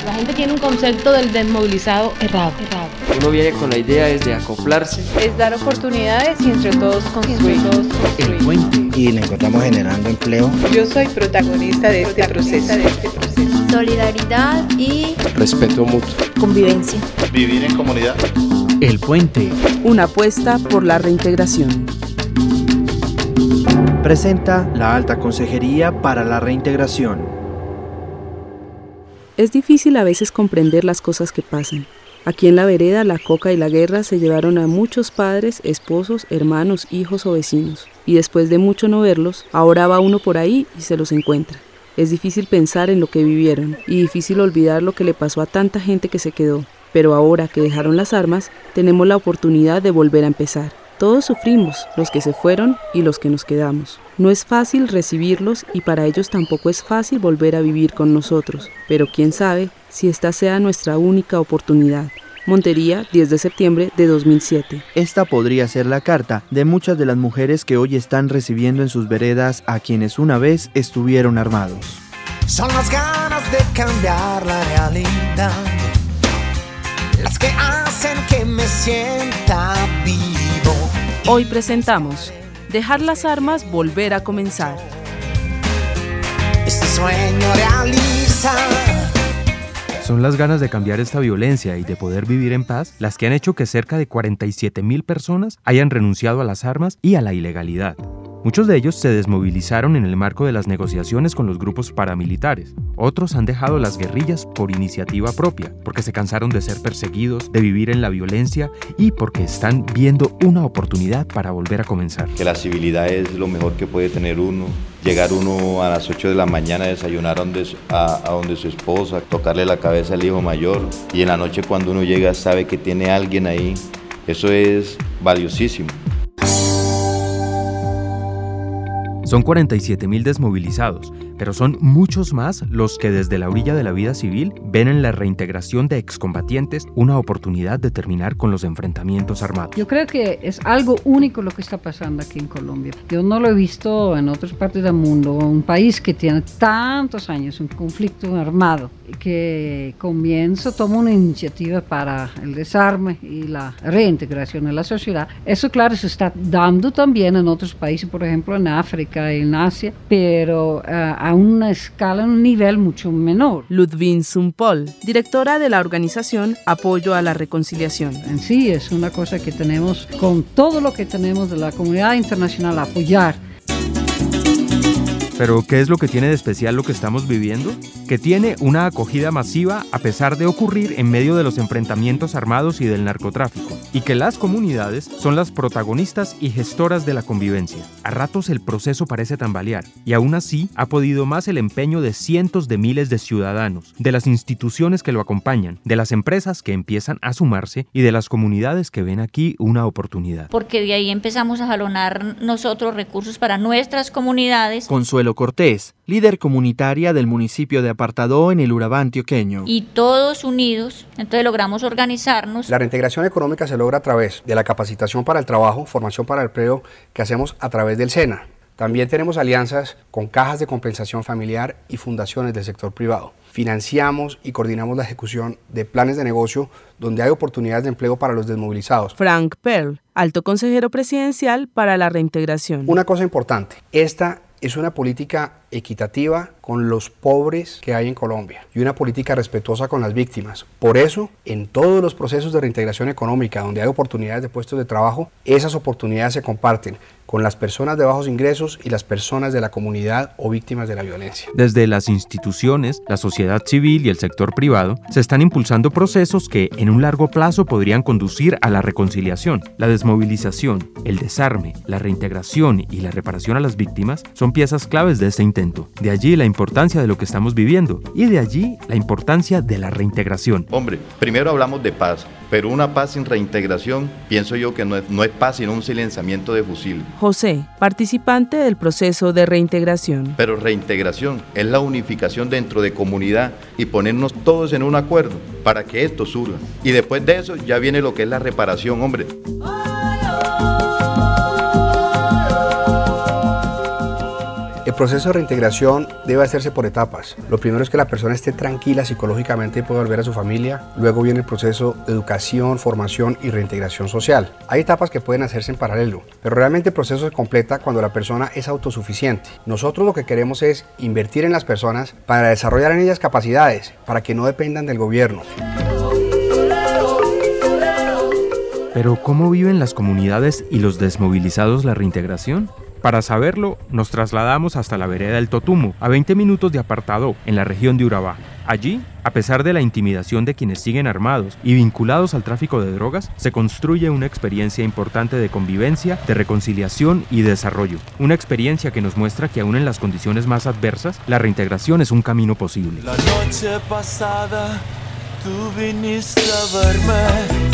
La gente tiene un concepto del desmovilizado errado. Uno viene con la idea de acoplarse. Es dar oportunidades y entre todos construir. El puente. Y le encontramos generando empleo. Yo soy protagonista de este proceso. Solidaridad y respeto mutuo. Convivencia. Vivir en comunidad. El puente. Una apuesta por la reintegración. Presenta la Alta Consejería para la Reintegración. Es difícil a veces comprender las cosas que pasan. Aquí en la vereda, la coca y la guerra se llevaron a muchos padres, esposos, hermanos, hijos o vecinos. Y después de mucho no verlos, ahora va uno por ahí y se los encuentra. Es difícil pensar en lo que vivieron y difícil olvidar lo que le pasó a tanta gente que se quedó. Pero ahora que dejaron las armas, tenemos la oportunidad de volver a empezar. Todos sufrimos, los que se fueron y los que nos quedamos. No es fácil recibirlos y para ellos tampoco es fácil volver a vivir con nosotros. Pero quién sabe si esta sea nuestra única oportunidad. Montería, 10 de septiembre de 2007. Esta podría ser la carta de muchas de las mujeres que hoy están recibiendo en sus veredas a quienes una vez estuvieron armados. Son las ganas de cambiar la realidad, las que hacen que me sienta vivo. Hoy presentamos Dejar las armas, volver a comenzar. Este sueño realiza. Son las ganas de cambiar esta violencia y de poder vivir en paz las que han hecho que cerca de 47,000 personas hayan renunciado a las armas y a la ilegalidad. Muchos de ellos se desmovilizaron en el marco de las negociaciones con los grupos paramilitares. Otros han dejado las guerrillas por iniciativa propia, porque se cansaron de ser perseguidos, de vivir en la violencia y porque están viendo una oportunidad para volver a comenzar. Que la civilidad es lo mejor que puede tener uno. Llegar uno a las 8 de la mañana a desayunar a donde su esposa, tocarle la cabeza al hijo mayor y en la noche cuando uno llega sabe que tiene a alguien ahí. Eso es valiosísimo. Son 47,000 desmovilizados, pero son muchos más los que desde la orilla de la vida civil ven en la reintegración de excombatientes una oportunidad de terminar con los enfrentamientos armados. Yo creo que es algo único lo que está pasando aquí en Colombia. Yo no lo he visto en otras partes del mundo. Un país que tiene tantos años, un conflicto armado, que toma una iniciativa para el desarme y la reintegración en la sociedad. Eso, claro, se está dando también en otros países, por ejemplo en África, en Asia, pero a una escala, un nivel mucho menor. Ludwig Sumpol, directora de la organización Apoyo a la Reconciliación. En sí es una cosa que tenemos, con todo lo que tenemos de la comunidad internacional, apoyar. ¿Pero qué es lo que tiene de especial lo que estamos viviendo? Que tiene una acogida masiva a pesar de ocurrir en medio de los enfrentamientos armados y del narcotráfico, y que las comunidades son las protagonistas y gestoras de la convivencia. A ratos el proceso parece tambalear, y aún así ha podido más el empeño de cientos de miles de ciudadanos, de las instituciones que lo acompañan, de las empresas que empiezan a sumarse y de las comunidades que ven aquí una oportunidad. Porque de ahí empezamos a jalonar nosotros recursos para nuestras comunidades. Consuelo Cortés, líder comunitaria del municipio de Apartadó en el Urabá antioqueño. Y todos unidos, entonces logramos organizarnos. La reintegración económica se logra a través de la capacitación para el trabajo, formación para el empleo que hacemos a través del SENA. También tenemos alianzas con cajas de compensación familiar y fundaciones del sector privado. Financiamos y coordinamos la ejecución de planes de negocio donde hay oportunidades de empleo para los desmovilizados. Frank Perl, alto consejero presidencial para la reintegración. Una cosa importante, esta es una política equitativa con los pobres que hay en Colombia y una política respetuosa con las víctimas. Por eso, en todos los procesos de reintegración económica donde hay oportunidades de puestos de trabajo, esas oportunidades se comparten con las personas de bajos ingresos y las personas de la comunidad o víctimas de la violencia. Desde las instituciones, la sociedad civil y el sector privado se están impulsando procesos que en un largo plazo podrían conducir a la reconciliación. La desmovilización, el desarme, la reintegración y la reparación a las víctimas son piezas claves de este intento. De allí la importancia de lo que estamos viviendo y de allí la importancia de la reintegración. Hombre, primero hablamos de paz, pero una paz sin reintegración, pienso yo que no es paz sino un silenciamiento de fusil. José, participante del proceso de reintegración. Pero reintegración es la unificación dentro de comunidad y ponernos todos en un acuerdo para que esto surja. Y después de eso ya viene lo que es la reparación, hombre. El proceso de reintegración debe hacerse por etapas. Lo primero es que la persona esté tranquila psicológicamente y pueda volver a su familia. Luego viene el proceso de educación, formación y reintegración social. Hay etapas que pueden hacerse en paralelo, pero realmente el proceso se completa cuando la persona es autosuficiente. Nosotros lo que queremos es invertir en las personas para desarrollar en ellas capacidades, para que no dependan del gobierno. Pero ¿cómo viven las comunidades y los desmovilizados la reintegración? Para saberlo, nos trasladamos hasta la vereda del Totumo, a 20 minutos de Apartadó, en la región de Urabá. Allí, a pesar de la intimidación de quienes siguen armados y vinculados al tráfico de drogas, se construye una experiencia importante de convivencia, de reconciliación y desarrollo. Una experiencia que nos muestra que aún en las condiciones más adversas, la reintegración es un camino posible. La noche pasada, tú viniste a verme.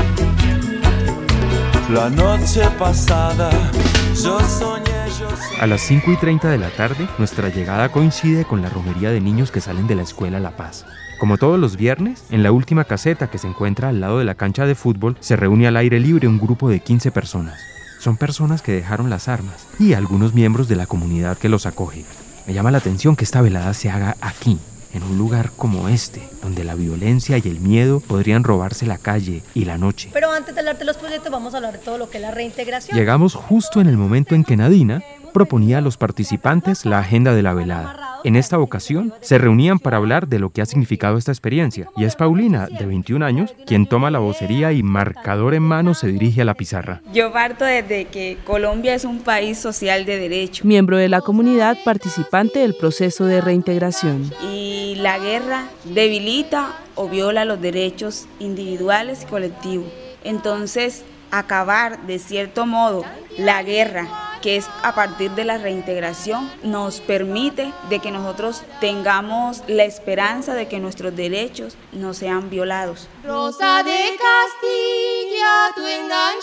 La noche pasada, yo soñé. A las 5:30 de la tarde, nuestra llegada coincide con la romería de niños que salen de la escuela La Paz. Como todos los viernes, en la última caseta que se encuentra al lado de la cancha de fútbol, se reúne al aire libre un grupo de 15 personas. Son personas que dejaron las armas y algunos miembros de la comunidad que los acoge. Me llama la atención que esta velada se haga aquí, en un lugar como este, donde la violencia y el miedo podrían robarse la calle y la noche. Pero antes de hablar de los proyectos, vamos a hablar de todo lo que es la reintegración. Llegamos justo en el momento en que Nadina proponía a los participantes la agenda de la velada. En esta ocasión, se reunían para hablar de lo que ha significado esta experiencia, y es Paulina, de 21 años, quien toma la vocería y marcador en mano se dirige a la pizarra. Yo parto desde que Colombia es un país social de derecho. Miembro de la comunidad participante del proceso de reintegración. Y la guerra debilita o viola los derechos individuales y colectivos. Entonces, acabar de cierto modo la guerra, que es a partir de la reintegración, nos permite de que nosotros tengamos la esperanza de que nuestros derechos no sean violados. Rosa de Castilla, tu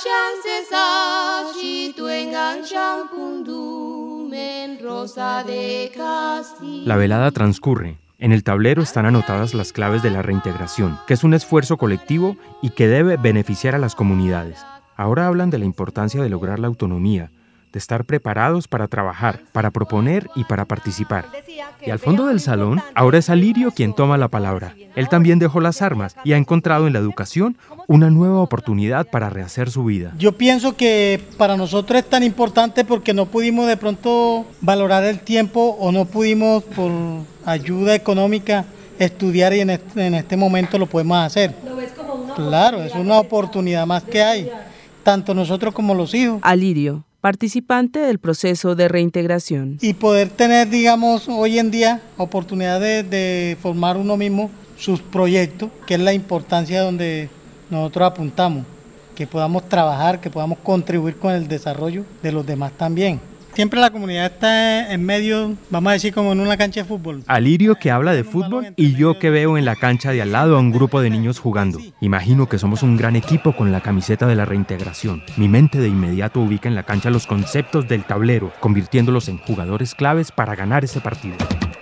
enganchan Cesachi, tu enganchan Pundumen, Rosa de Castilla. La velada transcurre. En el tablero están anotadas las claves de la reintegración, que es un esfuerzo colectivo y que debe beneficiar a las comunidades. Ahora hablan de la importancia de lograr la autonomía, de estar preparados para trabajar, para proponer y para participar. Y al fondo del salón, ahora es Alirio quien toma la palabra. Él también dejó las armas y ha encontrado en la educación una nueva oportunidad para rehacer su vida. Yo pienso que para nosotros es tan importante porque no pudimos de pronto valorar el tiempo o no pudimos por ayuda económica estudiar y en este momento lo podemos hacer. ¿Lo ves como una oportunidad? Claro, es una oportunidad más que hay, tanto nosotros como los hijos. Alirio, participante del proceso de reintegración. Y poder tener, digamos, hoy en día oportunidad de formar uno mismo sus proyectos, que es la importancia donde nosotros apuntamos, que podamos trabajar, que podamos contribuir con el desarrollo de los demás también. Siempre la comunidad está en medio, vamos a decir, como en una cancha de fútbol. Alirio que habla de fútbol y yo que veo en la cancha de al lado a un grupo de niños jugando. Imagino que somos un gran equipo con la camiseta de la reintegración. Mi mente de inmediato ubica en la cancha los conceptos del tablero, convirtiéndolos en jugadores claves para ganar ese partido.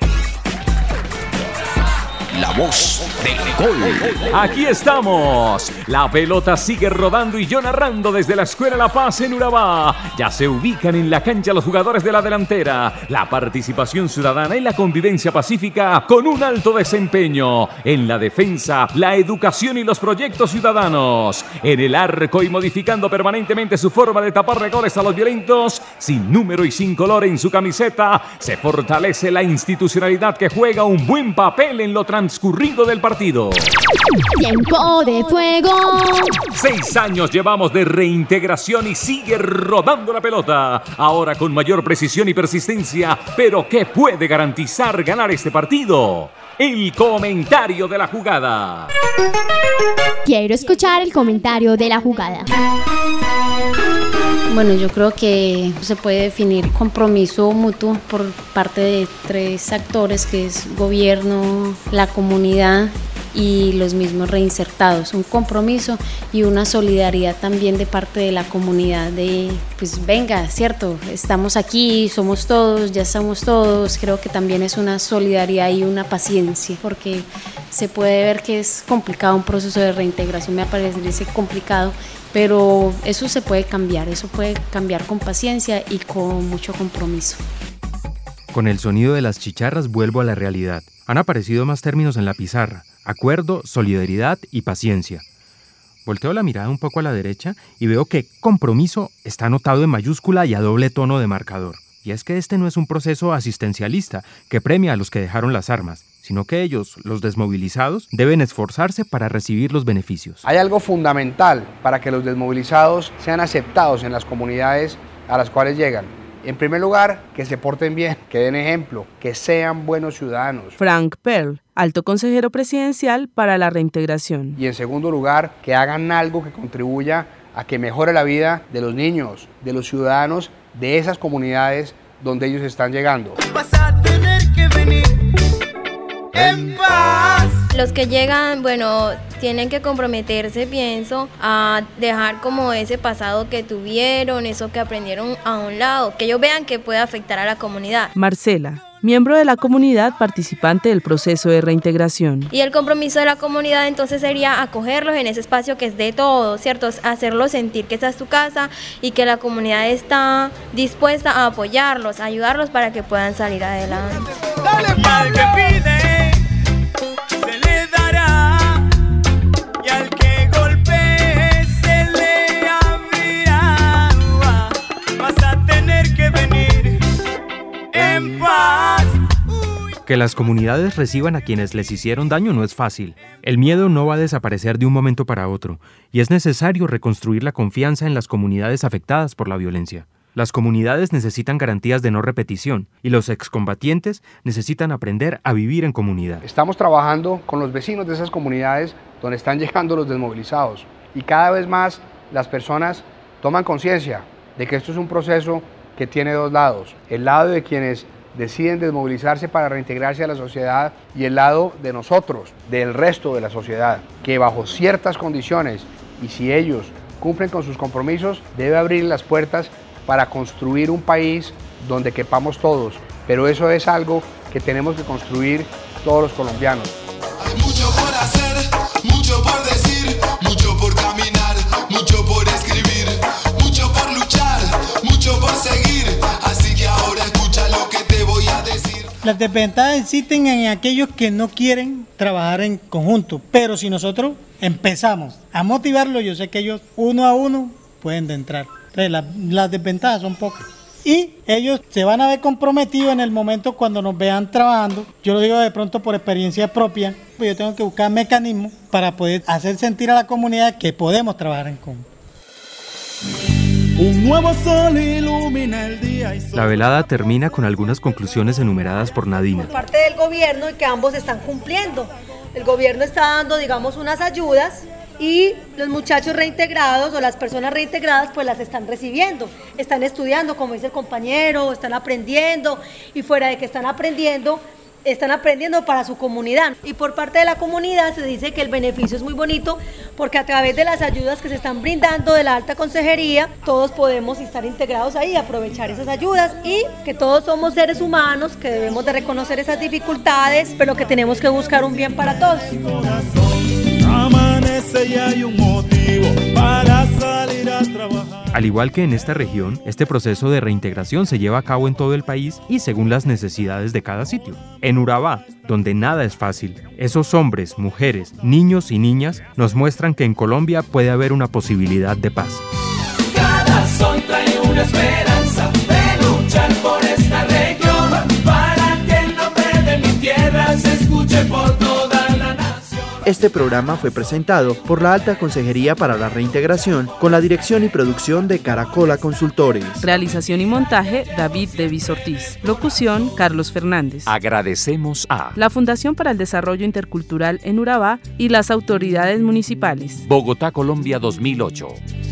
La voz del gol. Aquí estamos. La pelota sigue rodando y yo narrando desde la Escuela La Paz en Urabá. Ya se ubican en la cancha los jugadores de la delantera. La participación ciudadana y la convivencia pacífica con un alto desempeño. En la defensa, la educación y los proyectos ciudadanos. En el arco y modificando permanentemente su forma de taparle goles a los violentos. Sin número y sin color en su camiseta, se fortalece la institucionalidad que juega un buen papel en lo transcurrido del partido. Tiempo de fuego. 6 años llevamos de reintegración y sigue rodando la pelota. Ahora con mayor precisión y persistencia. Pero ¿qué puede garantizar ganar este partido? El comentario de la jugada. Quiero escuchar el comentario de la jugada. Bueno, yo creo que se puede definir compromiso mutuo por parte de 3 actores, que es gobierno, la comunidad y los mismos reinsertados. Un compromiso y una solidaridad también de parte de la comunidad de, pues venga, cierto, estamos aquí, somos todos, ya estamos todos. Creo que también es una solidaridad y una paciencia, porque se puede ver que es complicado un proceso de reintegración, me parece complicado, pero eso se puede cambiar, eso puede cambiar con paciencia y con mucho compromiso. Con el sonido de las chicharras vuelvo a la realidad. Han aparecido más términos en la pizarra: acuerdo, solidaridad y paciencia. Volteo la mirada un poco a la derecha y veo que compromiso está anotado en mayúscula y a doble tono de marcador. Y es que este no es un proceso asistencialista que premia a los que dejaron las armas, sino que ellos, los desmovilizados, deben esforzarse para recibir los beneficios. Hay algo fundamental para que los desmovilizados sean aceptados en las comunidades a las cuales llegan. En primer lugar, que se porten bien, que den ejemplo, que sean buenos ciudadanos. Frank Perl, alto consejero presidencial para la reintegración. Y en segundo lugar, que hagan algo que contribuya a que mejore la vida de los niños, de los ciudadanos, de esas comunidades donde ellos están llegando. Vas a tener que venir en paz. Los que llegan, bueno, tienen que comprometerse, pienso, a dejar como ese pasado que tuvieron, eso que aprendieron a un lado, que ellos vean que puede afectar a la comunidad. Marcela, miembro de la comunidad participante del proceso de reintegración. Y el compromiso de la comunidad entonces sería acogerlos en ese espacio que es de todos, ¿cierto? Hacerlos sentir que esa es tu casa y que la comunidad está dispuesta a apoyarlos, a ayudarlos para que puedan salir adelante. Dale pa'l que pide, se le dará, y al que golpee se le abrirá. Vas a tener que venir en paz. Que las comunidades reciban a quienes les hicieron daño no es fácil. El miedo no va a desaparecer de un momento para otro, y es necesario reconstruir la confianza en las comunidades afectadas por la violencia. Las comunidades necesitan garantías de no repetición, y los excombatientes necesitan aprender a vivir en comunidad. Estamos trabajando con los vecinos de esas comunidades donde están llegando los desmovilizados, y cada vez más las personas toman conciencia de que esto es un proceso que tiene dos lados: el lado de quienes deciden desmovilizarse para reintegrarse a la sociedad y el lado de nosotros, del resto de la sociedad, que bajo ciertas condiciones y si ellos cumplen con sus compromisos, debe abrir las puertas para construir un país donde quepamos todos, pero eso es algo que tenemos que construir todos los colombianos. Hay mucho por hacer, mucho por decir, mucho por caminar, mucho por escribir, mucho por luchar, mucho por seguir, así que ahora escucha lo que te voy a decir. Las desventajas existen en aquellos que no quieren trabajar en conjunto, pero si nosotros empezamos a motivarlos, yo sé que ellos uno a uno pueden entrar. Entonces, las desventajas son pocas. Y ellos se van a ver comprometidos en el momento cuando nos vean trabajando. Yo lo digo de pronto por experiencia propia, pues yo tengo que buscar mecanismos para poder hacer sentir a la comunidad que podemos trabajar en conjunto. Un nuevo sol ilumina el día. La velada termina con algunas conclusiones enumeradas por Nadina. Por parte del gobierno y que ambos están cumpliendo. El gobierno está dando, digamos, unas ayudas y los muchachos reintegrados o las personas reintegradas pues las están recibiendo, están estudiando, como dice el compañero, están aprendiendo y fuera de que están aprendiendo para su comunidad. Y por parte de la comunidad se dice que el beneficio es muy bonito porque a través de las ayudas que se están brindando de la alta consejería, todos podemos estar integrados ahí, aprovechar esas ayudas y que todos somos seres humanos, que debemos de reconocer esas dificultades, pero que tenemos que buscar un bien para todos. Amanece y hay un motivo para salir a trabajar. Al igual que en esta región, este proceso de reintegración se lleva a cabo en todo el país y según las necesidades de cada sitio. En Urabá, donde nada es fácil, esos hombres, mujeres, niños y niñas nos muestran que en Colombia puede haber una posibilidad de paz. Cada sol trae una esperanza de luchar por esta región para que el nombre de mi tierra se escuche por toda la nación. Este programa fue presentado por la Alta Consejería para la Reintegración con la dirección y producción de Caracola Consultores. Realización y montaje, David Devis Ortiz. Locución, Carlos Fernández. Agradecemos a la Fundación para el Desarrollo Intercultural en Urabá y las autoridades municipales. Bogotá, Colombia 2008.